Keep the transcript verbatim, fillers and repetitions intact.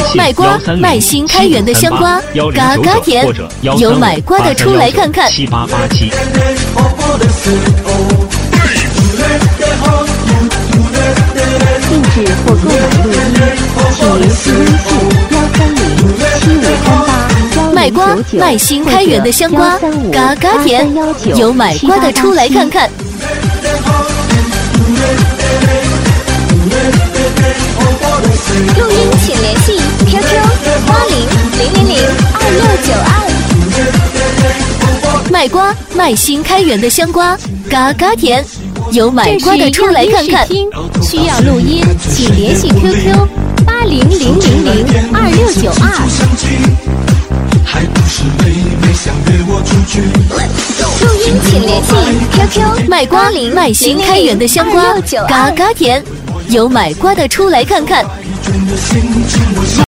买瓜买新开源的香瓜，嘎嘎甜，有买瓜的出来看看。 七八八七。 定制或购买录音，请联系微信幺三零七五三八。 买瓜买新开源的香瓜，嘎嘎甜，有买瓜的出来看看。 录音请联系 Q Q 八零零零零二六九二。 买瓜买新开源的香瓜，嘎嘎甜，有买瓜的出来看看。 需要录音请联系 Q Q 八零零零零二六九二。录音请联系 Q Q 买瓜买新开源的香瓜，嘎嘎甜，有买瓜的出来看看。